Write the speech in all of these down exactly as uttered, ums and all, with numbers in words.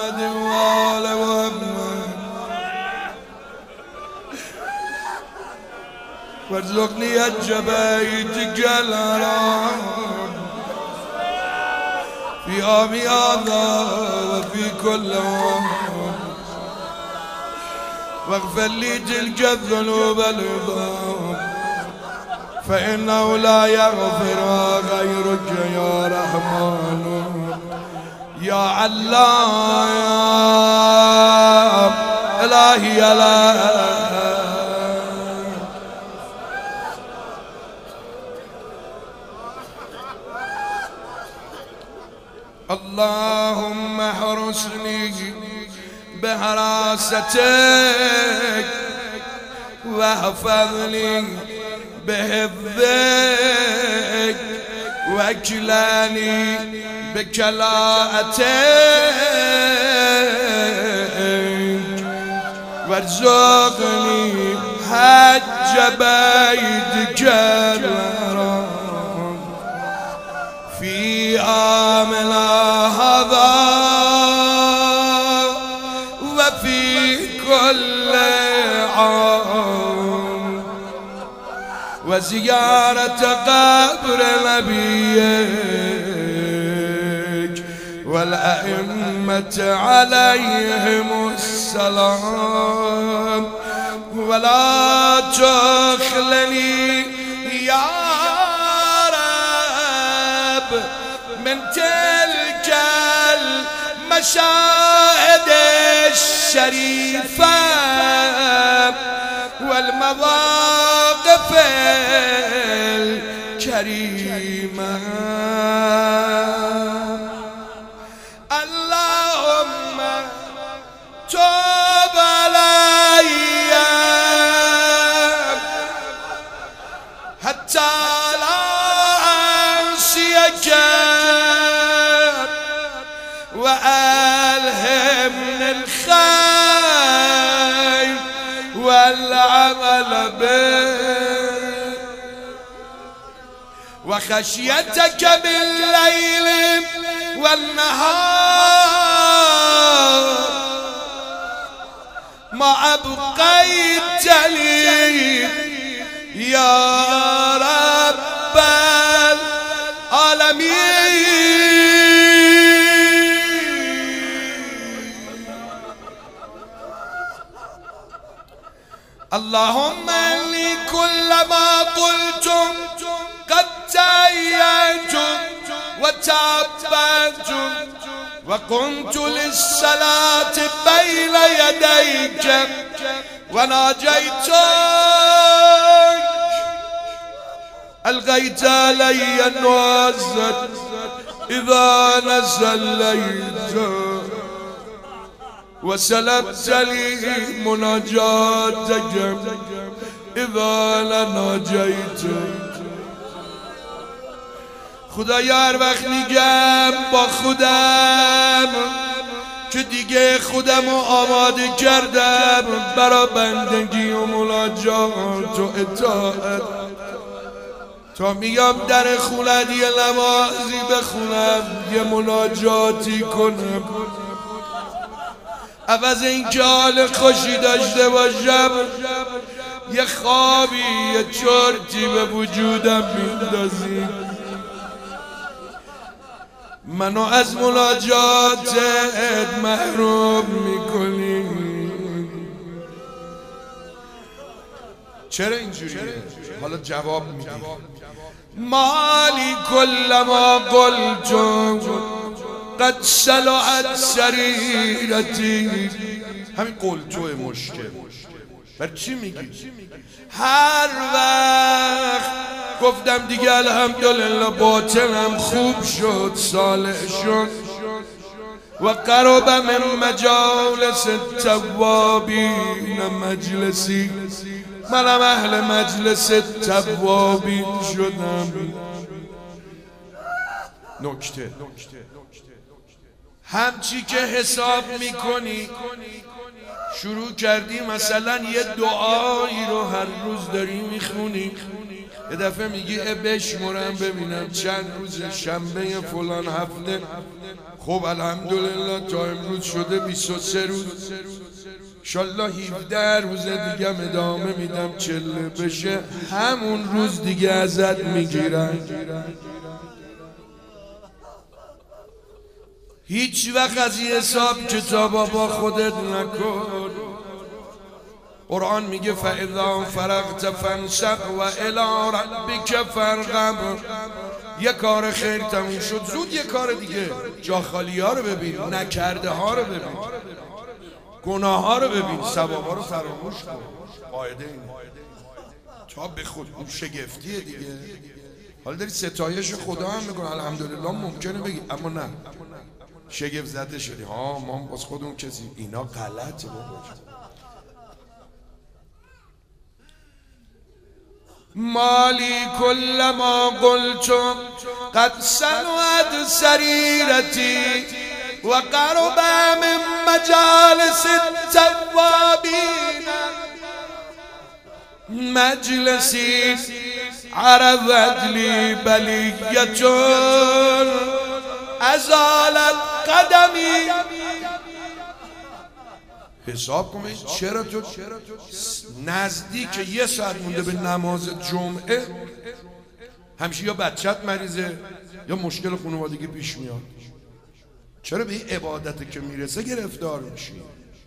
محمد وآل محمد وارزقني الجبيت الحرام في عام هذا وفي كل عام واغفر لي تلك الذنوب العظام فإنه لا يغفرها غيرك يا رحمن يا علام إلهي يا لا اللهم احرسني بحراستك واحفظني بحفظك واكلاني بكلاءتك وارزقني حج بيتك الحرام في عامنا هذا وفي كل عام وزيارة قبر نبيك والأئمة عليهم السلام ولا تخلني يا رب من تلك المشاهد الشريفة والمواقف الكريمة اللهم توب علي حتى لا أنسيك وألهمني الخير والعمل به وخشيتك بالليل والنهار ما أبقيت لي يا رب العالمين اللهم إني كلما قلتم قد تأييتم وتعبدتم وقمت للصلاة بين يديك وناجيتك ألقيت علي النوازل إذا نزليت وسلبت لي مناجاتك إذا ناجيت خدایا هر وقت میگم با خودم که دیگه خودم رو آماده کردم برا بندگی و مناجات و اطاعت تا میگم در خونت یه نمازی بخونم یه مناجاتی کنم عوض این که حال خوشی داشته باشم یه خوابی یه چرتی به وجودم میندازی منو از مناجاتت محروم میکنی چرا اینجوریه؟ حالا جواب میدی مالی کلما قلتم قد صلحت سریرتی همین قلتوه مشکل بر چی میگی؟ هر وقت گفتم دیگه الحمدلله باطنم خوب شد صالح شد و قرب من مجالس التوابین مجلسی منم اهل مجلس التوابین شدم نکته همچی که حساب میکنی شروع کردی مثلا یه دعایی رو هر روز داری میخونی یه دفعه میگی اه بشمرم ببینم چند روز شنبه فلان هفته. خب الحمدلله تا امروز شده بیست و سه روز، انشالله هفده روز دیگه ادامه میدم، چله بشه همون روز دیگه ازت میگیرن. هیچ وقت از این حساب کتابا با خودت نکن. قرآن میگه فاذا فرغت فانصب و الی ربک فارغب. یه کار خیر تموم شد زود یه کار دیگه. جا خالی ها رو ببین، نکرده ها رو ببین، گناه ها رو ببین، ثواب ها رو فراموش کن. قاعده اینه تا به خود اون شگفتیه دیگه. حالا داری ستایش خدا هم میکنه الحمدلله ممکنه بگی، اما نه شگفت زده شدی. ها ما باز خودمون کسی اینا غلطه بابا. مالی کل ما قلت قد سنوت سریرتی و قرب من مجالس التوابین مجلسی عرضت لی بلیت ازالت قدمی. حساب کنید چرا تو نزدیک یه ساعت مونده به نماز جمعه همیشه یا بچت مریضه یا مشکل خانوادگی پیش میاد، چرا به این عبادت که میرسه گرفتار میشی؟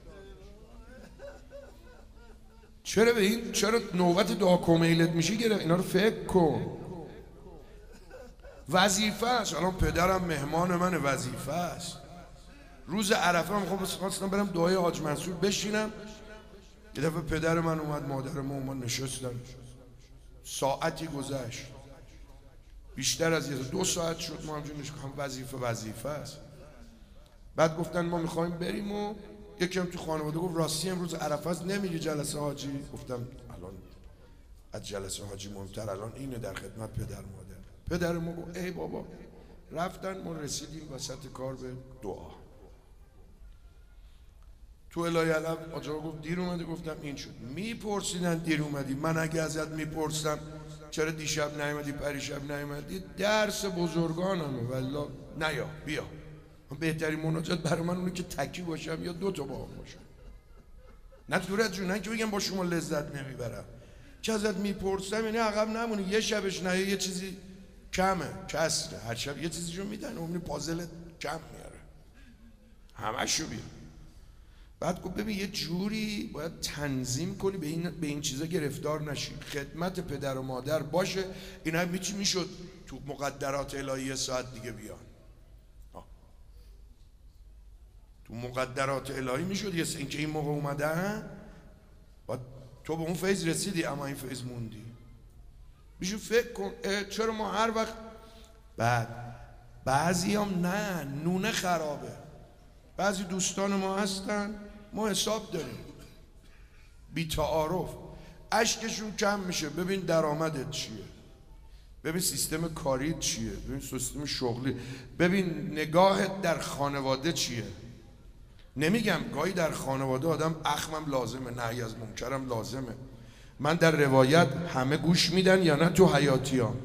چرا به این چرا نوبت دعا کمیلت میشی گرفت؟ اینا رو فکر کن. وظیفه است. الان پدرم مهمان من، وظیفه است. روز عرفه هم خب خواستم برم دعای حاج منصور بشینم، یه دفعه پدر من اومد، مادر من اومد، نشستن. ساعتی گذشت، بیشتر از یه دو ساعت شد ما همجور نشستیم. وظیفه وظیفه است. بعد گفتن ما میخوایم بریم و یکی هم تو خانواده گفت راستی امروز عرفه است نمیری جلسه حاجی؟ گفتم الان از جلسه حاجی مهمتر الان اینه در خدمت پدر مادر. پدر ما گفت ای بابا. رفتن، ما رسیدیم وسط کار به دعا. تو الهی علم آجا گفت دیر اومدی؟ گفتم این شد. میپرسیدن دیر اومدی، من اگه ازت میپرسم چرا دیشب نیومدی پریشب نیومدی، درس بزرگانمه والله. نیا بیا، بهترین مناجات برای من اونه که تکی باشم یا دو تا با هم باشم، نه دورت جون، نه که بگم با شما لذت نمیبرم، که ازت میپرسم یعنی عقب نمونی. یه شبش نه یه چیزی کمه، کسره، هر شب یه چیزی رو میدن اونی پازلت کم میاره، همشو بیا. بعد گفت ببین یه جوری باید تنظیم کنی به این به این چیزا گرفتار نشی، خدمت پدر و مادر باشه. اینا میچی میشد تو مقدرات الهی ساعت دیگه بیان. تو مقدرات الهی میشد یه اینکه این موقع اومدن بعد تو به اون فیض رسیدی اما این فیض موندی. میشو فکر کن چرا ما هر وقت بعد بعضی هم نه نونه خرابه. بعضی دوستان ما هستن ما حساب داریم بی تعارف، اشکشون کم میشه. ببین درآمدت چیه، ببین سیستم کاری چیه، ببین سیستم شغلی، ببین نگاهت در خانواده چیه. نمیگم گاهی در خانواده آدم اخمم لازمه، نهی از منکرم لازمه. من در روایت همه گوش میدن یا نه تو حیاتیان.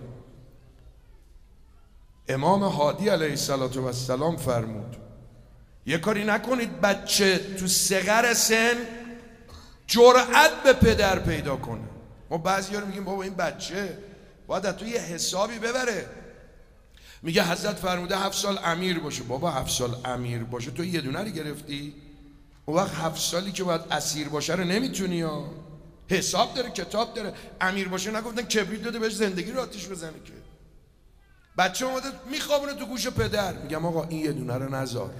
امام هادی علیه السلام فرمود یه کاری نکنید بچه تو صغر سن جرأت به پدر پیدا کنه. ما بعضی ها رو میگیم بابا این بچه باید تو یه حسابی ببره. میگه حضرت فرموده هفت سال امیر باشه. بابا هفت سال امیر باشه تو یه دونه رو گرفتی؟ اون وقت هفت سالی که باید اسیر باشه رو نمیتونی ها. حساب داره، کتاب داره. امیر باشه نگفتن کبریت داده بهش زندگی رو آتیش بزنه که. بچه اومده میخوابونه تو گوش پدر، میگم آقا این یه دونه رو نذار.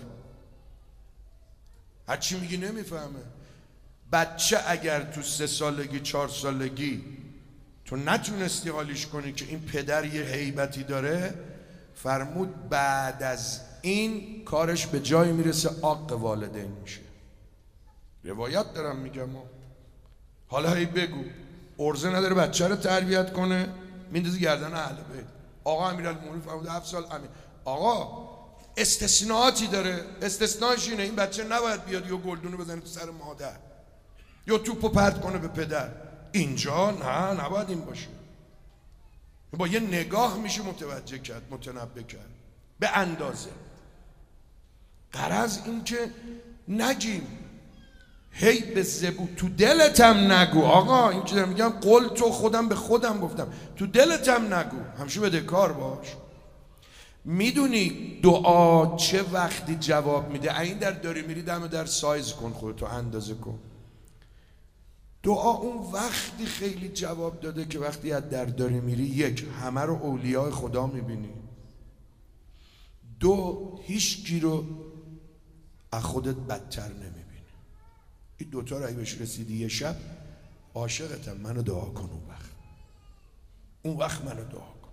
هرچی میگی نمیفهمه. بچه اگر تو سه سالگی چهار سالگی تو نتونستی حالیش کنی که این پدر یه هیبتی داره، فرمود بعد از این کارش به جایی میرسه عاق والدین میشه. روایت دارم میگم. حالا هی بگو ارزه نداره بچه رو تربیت کنه، میندازی گردن اهل بیت. آقا امیرالمومنین فرمود هفت سال امیر. آقا استثناءاتی داره، استثناءش اینه این بچه نباید بیاد یا گلدونو بزنه تو سر مادر یا توپو پرت کنه به پدر. اینجا نه، نباید این باشه. با یه نگاه میشه متوجه کرد، متنبه کرد به اندازه. غرض این که نگیم هی به زبون تو دلتم نگو. آقا این که میگم قول تو خودم به خودم گفتم تو دلتم نگو، همیشه بده کار باش. میدونی دعا چه وقتی جواب میده؟ این در داری میری دم در سایز کن، خودتو اندازه کن. دعا اون وقتی خیلی جواب داده که وقتی از در داری میری، یک، همه رو اولیاء خدا میبینی، دو، هیچ کی رو از خودت بدتر نمیبینی. این دوتا رو اگه بهش رسیدی یه شب عاشقتم، منو دعا کن اون وقت، اون وقت منو دعا کن،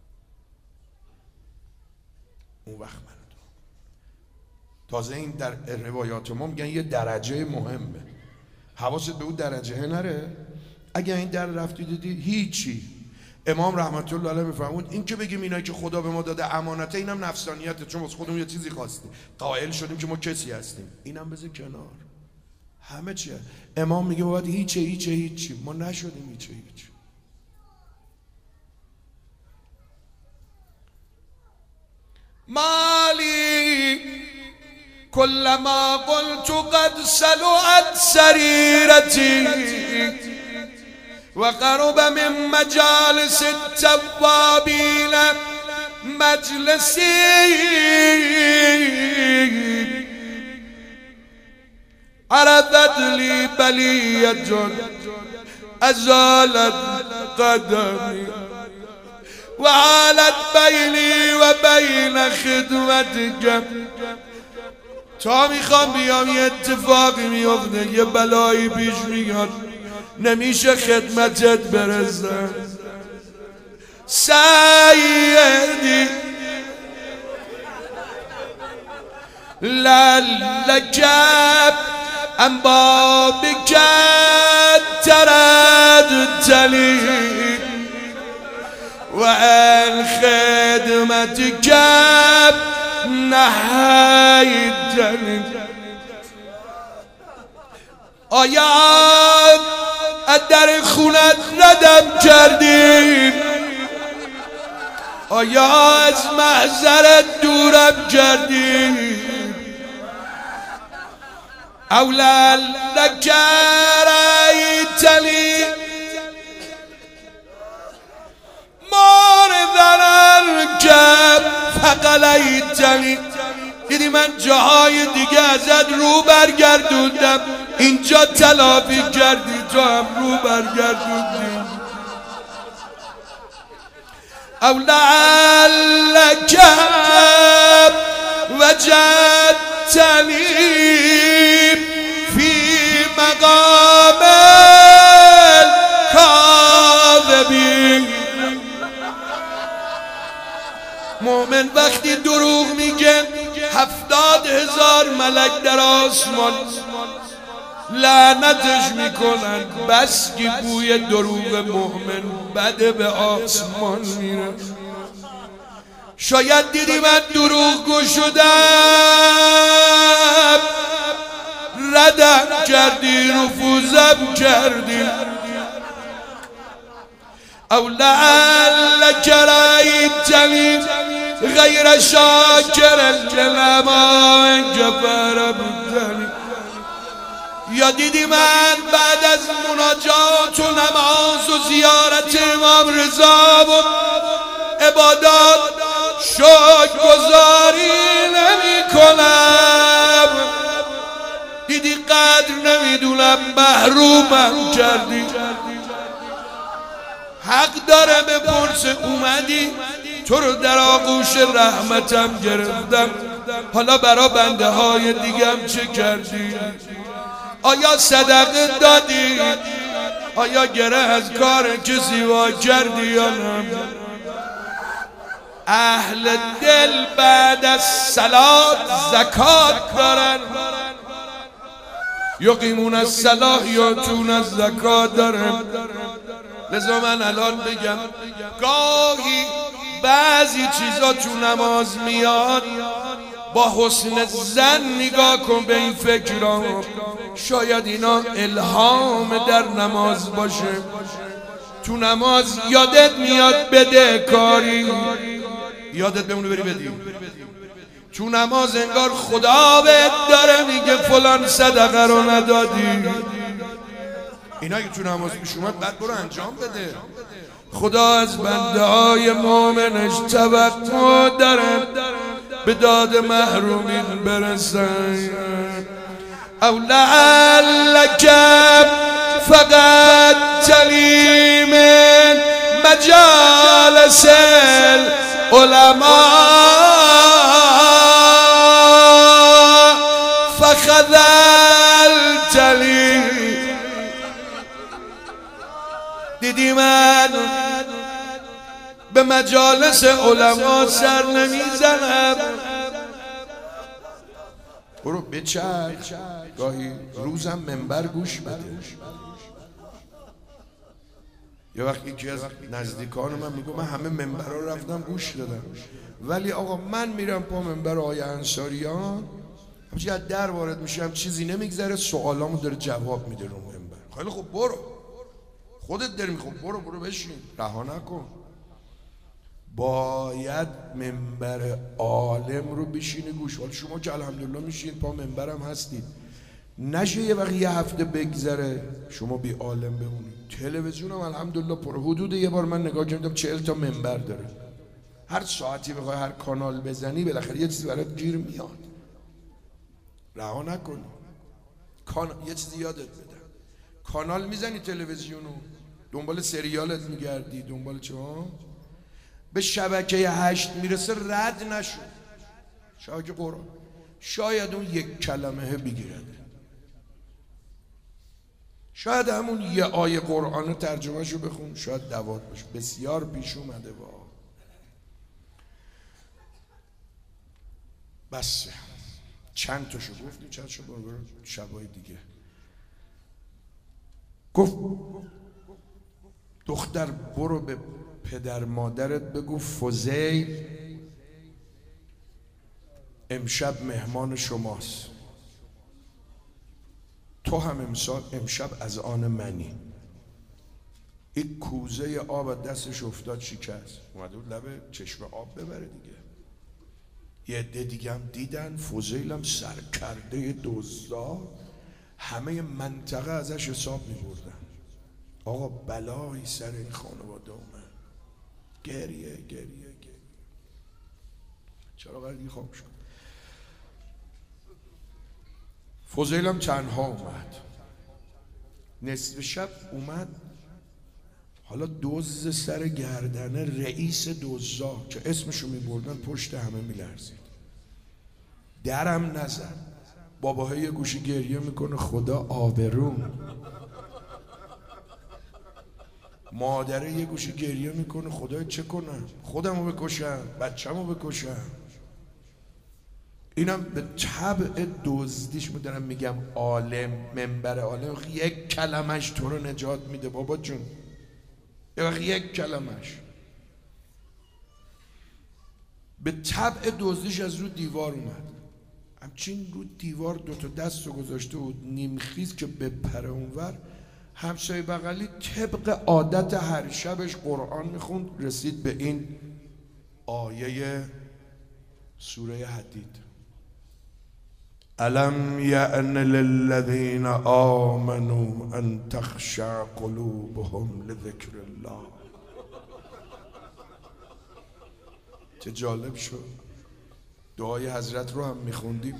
اون وقت منو دعا کن. تازه این در روایات ما میگن یه درجه مهمه، حواست به اون درجه نره. اگه این در رفتی دیدی هیچی. امام رحمت الله علیه میفرمود این که بگیم اینایی که خدا به ما داده امانته، اینم نفسانیته، چون واسه خودمون یه چیزی خواستیم، قائل شدیم که ما کسی هستیم، اینم بذار کنار. همه چیه. امام میگه باید هیچه هیچه هیچی، ما نشدیم هیچه هیچ. مالی كلما قلت قد سلعت سريرتي وقرب من مجالس التوابين مجلسي عرضت لي بلية أزالت قدمي وعالت بيني وبين خدمتك. تا میخوام بیام یه اتفاقی میفته، یه بلایی پیش میاد، نمیشه خدمتت برسم. سیدی لعلک عن بابک ترددتنی و عن خدمتک نهیتنی. آیا از در خونت ردم کردی؟ آیا از محضرت دورم کردی؟ اولا لک رأیتنی موردن که فقلیتنی. دیدی من جاهای دیگه ازت رو برگردوندم، اینجا تلافی کردی، تو هم رو برگردوندی. او لعلک وجدتنی فی مقام الکاذبین. مومن وقتی دروغ میگه هفتاد هزار ملک در آسمان لعنتش میکنن، بس که بوی دروغ مومن بده به آسمان میره. شاید دیدی من دروغ گو شدم، ردم کردی، رفوزم کردی. او لعلک رأیتنی غیر شاکر لما کفر بودنی. یا دیدی من بعد از مناجات و نماز و زیارت امام رضا و عبادات شکرگزاری نمی کنم؟ دیدی قدر نمیدونم، محرومم کردی. حق داره بپرسه اومدی تو رو در آغوش رحمتم گرفتم، حالا برا بنده های دیگم چه کردی؟ آیا صدقه دادی؟ آیا گره از کار کسی وا کردی یا نه؟ اهل دل بعد از صلات زکات دارن، یقیمون الصلاة یاتون الزکات دارن. لذا من الان بگم گاهی بعضی چیزا تو نماز میاد، با حسن زن نگاه کن به این فکرها، شاید اینا الهام در نماز باشه. تو نماز یادت میاد بده کاری، یادت بمونه بری بدی. تو نماز انگار خدا بهت داره میگه فلان صدقه رو ندادی. اینا که تو نماز پیش اومد بعد برو انجام بده. خدا از بنده های مومنش توقع داره به داد محرومین برسن. او لعلک فقط تلی من مجالس العلماء فخذلتلی. دیدی من به مجالس علما سر نمیزنم. برو بچرخ، گاهی روزم منبر گوش بده. یه وقت یکی از نزدیکان من میگه من همه منبرها رو رفتم گوش دادم، ولی آقا من میرم پا منبر آقای انصاریان، همچنین از در وارد میشم چیزی نمیگذره، سوالامو داره جواب میده رو منبر. خیلی خب برو، خودت داری میخوام، برو برو بشین، رها نکن. باید منبر عالم رو بشینی گوش. حالا شما که الحمدلله میشین پا منبرم هستید، نشه یه وقت یه هفته بگذره شما بی عالم بمونید. تلویزیون هم الحمدلله پر، حدود یه بار من نگاه کردم چهل تا منبر داره. هر ساعتی بخوای هر کانال بزنی بالاخره یه چیزی برات گیر میاد. رها نکنی. کان... یه چیزی یادت بدم، کانال میزنی تلویزیونو، دنبال سریالت میگردی، دنبال چه؟ به شبکه هشت میرسه رد نشو. شبکه قرآن شاید اون یک کلمه بگیرد، شاید همون یه آیه قرآن ترجمه شو بخون، شاید دوات باشه. بسیار پیش اومده با بس چند تاشو گفتیم، چند شو برو برو شبای دیگه. گفت دختر برو به پدر مادرت بگو فضیل امشب مهمان شماست، تو هم امسال امشب از آن منی. یک کوزه آب دستش افتاد شکست، اومده بود لب چشم آب ببره دیگه. یه عده دیگه هم دیدن، فضیل هم سرکرده دزدا، همه منطقه ازش حساب می‌بردن. آقا بلایی سر این خانواده اومد. گریه گریه گریه. چرا قدری خواب شد؟ فضیل هم تنها اومد. نصف شب اومد، حالا دزد سر گردنه رئیس دزدا که اسمشو میبردن پشت همه میلرزید. درم نزد. باباها یه گوشی گریه میکنه خدا آبروم. مادره یه گوشی گریه میکنه خدا چه کنم، خودمو بکشم، بچه‌مو بکشم. اینم به طبع دزدیش میدارم میگم عالم، منبر عالم یک کلمش تو رو نجات میده بابا جون. یه وقت یک کلمش به طبع دزدیش از رو دیوار اومد. همچین رو دیوار دوتا دست رو گذاشته بود نیمخیز که بپره اونور. همسایه بغلی طبق عادت هر شبش قرآن میخوند، رسید به این آیه سوره حدید: الم یأن للذین آمنوا ان تخشع قلوبهم لذکر الله. چه جالب شد. دعای حضرت رو هم میخوندیم،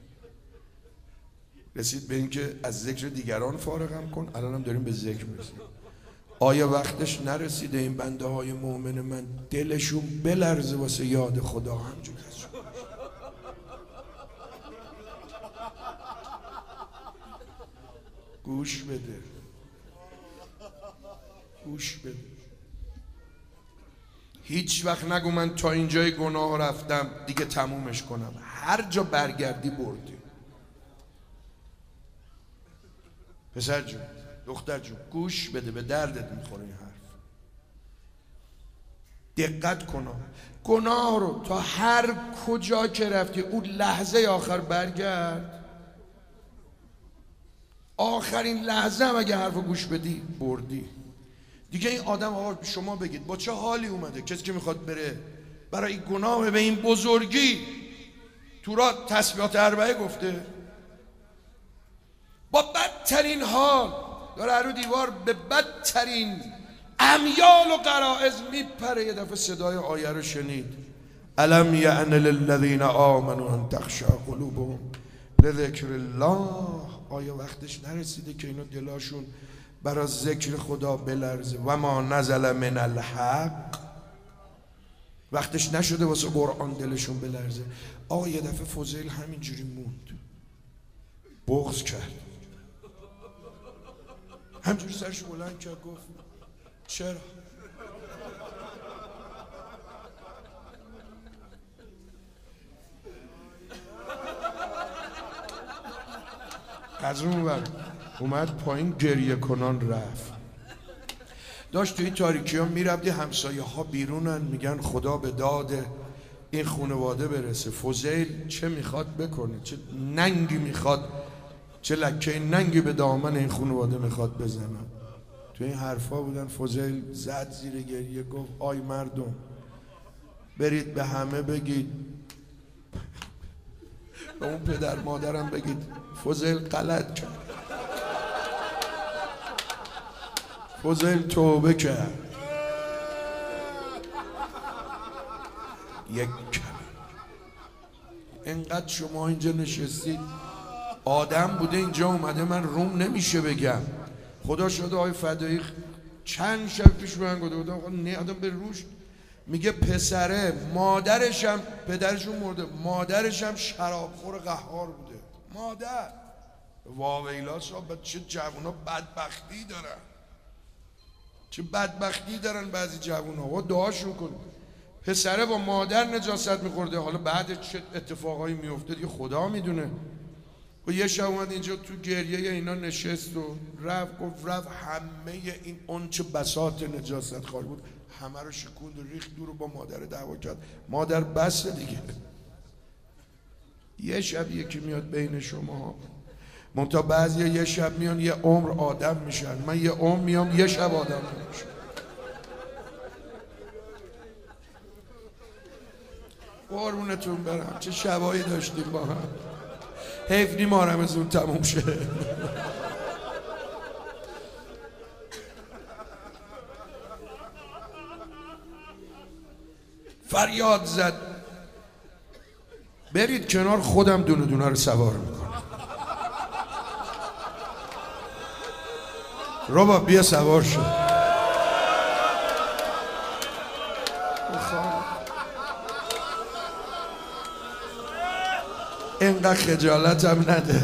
رسید به این که از ذکر دیگران فارغم کن. الان هم داریم به ذکر میرسیم. آیا وقتش نرسیده این بنده های مؤمن من دلشون بلرزه واسه یاد خدا همجور هست؟ گوش بده، گوش بده. هیچ وقت نگو من تا اینجای گناه رفتم دیگه تمومش کنم. هر جا برگردی بردی. پسر جون، دختر جون، گوش بده، به دردت میخوره این حرف. دقت کن. گناه رو تا هر کجا که رفتی اون لحظه آخر برگرد. آخرین لحظه هم اگه حرف گوش بدی بردی. دیگه این آدم آقا شما بگید با چه حالی اومده؟ کسی که میخواد بره برای گناه به این بزرگی تو را تسبیحات اربعه گفته، با بدترین حال داره رو دیوار به بدترین امیال و غرائز میپره. یه دفعه صدای آیه رو شنید، الم یعن للذین آمنوا ان تخشع قلوبهم لذکر الله. آیا وقتش نرسیده که اینا دلاشون برای ذکر خدا بلرزه؟ و ما نزل من الحق، وقتش نشده واسه قرآن دلشون بلرزه؟ آقا یه دفعه فضیل همینجوری موند، بغض کرد، همجوری سرش بلند کرد، گفت چرا؟ از اون ور اومد پایین گریه کنان رفت. داشت توی تاریکی ها میرفت، همسایه ها بیرونن میگن خدا به داد این خانواده برسه. فضیل چه میخواد بکنه، چه ننگی میخواد، چه لکه ننگی به دامن این خانواده میخواد بزنه. تو این حرفا بودن. فضیل زد زیر گریه، گفت آی مردم برید به همه بگید، به اون پدر مادرم بگید فضیل غلط کرد، فضیل توبه کرد. یک کلمه. اینقدر شما اینجا نشستید، آدم بوده اینجا اومده، من روم نمیشه بگم. خدا شده آقای فدایی چند شب پیش من گفته بودم آقا نه آدم به روش میگه پسره مادرشم پدرشون مرده، مادرشم شرابخور قهار بوده. مادر واویلا صاحب چه جوونا بدبختی دارن، چه بدبختی دارن بعضی جوونا. و دعاشون کن پسره با مادر نجاست میخورده، حالا بعد چه اتفاقایی میفته دیگه خدا میدونه. و یه شب اومد اینجا تو گریه اینا نشست و رفت، گفت رفت همه این اون چه بساط نجاست خالی بود همه رو شکوند و ریخت دور و با مادر دعوا کرد. مادر بس دیگه. یه شب یکی میاد بین شما، منتها بعضی یه شب میان یه عمر آدم میشن. من یه عمر میام یه شب آدم میشن. قربونتون برم چه شبایی داشتیم با هم. حیف نیم آرمزون تموم شه. فریاد زد برید کنار، خودم دونه دونه رو سوار میکنم. ربا بیا سوار شد. اینقدر خجالتم نده.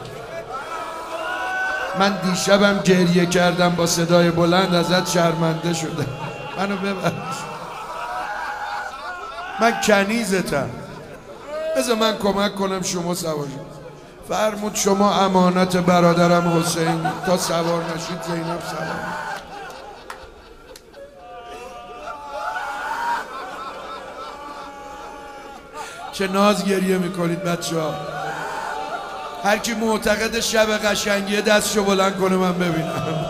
من دیشبم گریه کردم با صدای بلند، ازت شرمنده شدم، منو ببخش. من کنیزتم، بذار من کمک کنم شما سوار شید. فرمود شما امانت برادرم حسین، تا سوار نشید زینب سوار. چه ناز گریه میکنید بچه ها. هر کی معتقد شب قشنگیه دستشو بلند کنه من ببینم.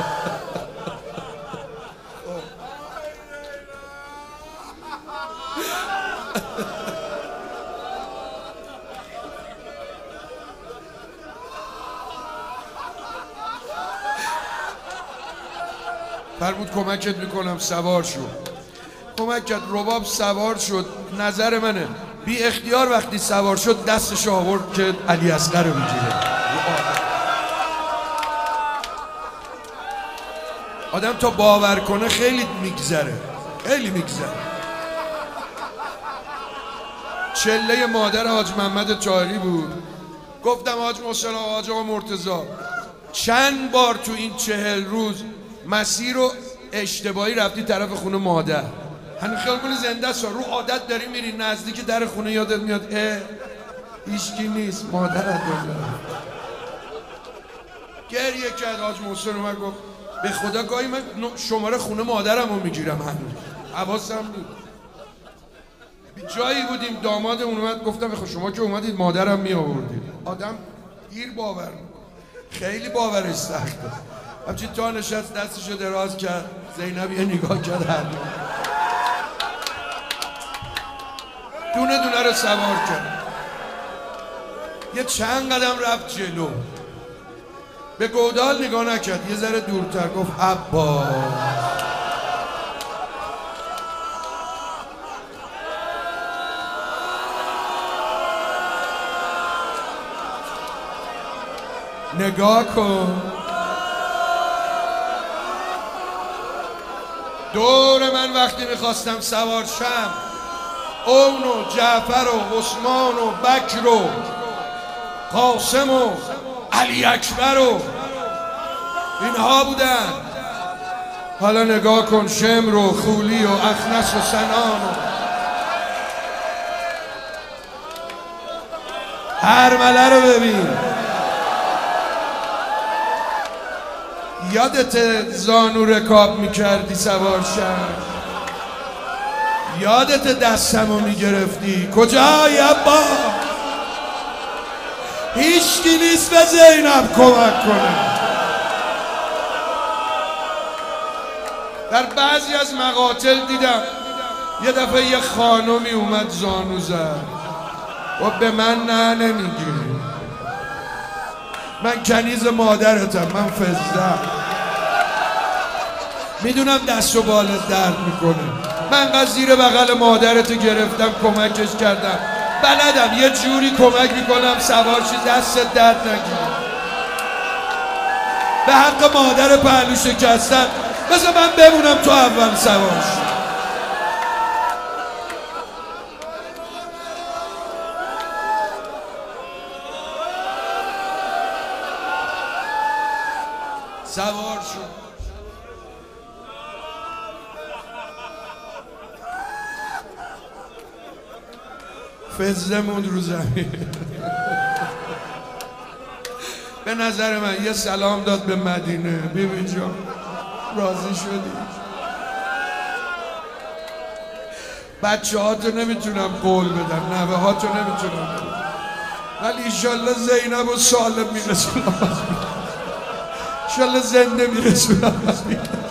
فرمود کمکت میکنم سوار شو. کمک کرد، رباب سوار شد. نظر منه بی اختیار وقتی سوار شد دستش آورد که علی اصغر رو میگیره. آدم تا باور کنه خیلی میگذره، خیلی میگذره. چله مادر حاج محمد طاهری بود. گفتم حاج محسن آقا، حاج آقا مرتضی چند بار تو این چهل روز مسیر رو اشتباهی رفتی طرف خونه مادر؟ هنوز خیال کنی زنده است، رو عادت داری میری نزدیک در خونه یادت میاد اه هیچکی نیست، مادرت کجا؟ گریه کرد. حاج محسن اومد گفت به خدا گاهی من شماره خونه مادرم رو میگیرم، هنوز حواسم نیست. جایی بودیم دامادمون اومد، گفتم بخواه شما که اومدید مادرم می آوردید. آدم گیر باور میکنه، خیلی باورش سخته. همچین تا نشست دستشو دراز کرد، زینب یه نگاه کرد، هر دونه دونه رو سوار کرد. یه چند قدم رفت جلو، به گودال نگاه نکرد، یه ذره دورتر گفت عباس. نگاه کن، دور من وقتی میخواستم سوار شم، اون و جعفر و عثمان و بکر و قاسم و علی اکبر و اینها بودن. حالا نگاه کن، شمر و خولی و اخنس و سنان و هرمله رو ببین. یادت زانو رکاب میکردی سوار شم؟ یادت دستمو میگرفتی؟ کجایی ابا؟ هیچکی نیست به زینب کمک کنه. در بعضی از مقاتل دیدم یه دفعه یه خانمی اومد زانو زد و به من نه نمیگی، من کنیز مادرتم، من فزدم، میدونم دست و بالت درد میکنه، من انقدر زیر بغل مادرتو گرفتم کمکش کردم، بلدم یه جوری کمک میکنم سوار شی دست درد نگیره. به حق مادر پهلو شکستن بذار من بمونم تو اول سوار شی. سوار شد، فزده موند رو زمین. به نظر من یه سلام داد به مدینه، بیبی جان راضی شدی؟ بچه ها تو نمیتونم قول بدم، نوه ها تو نمیتونم بدم، ولی ایشالله زینب و سالم میرسونم، ایشالله زنده میرسونم.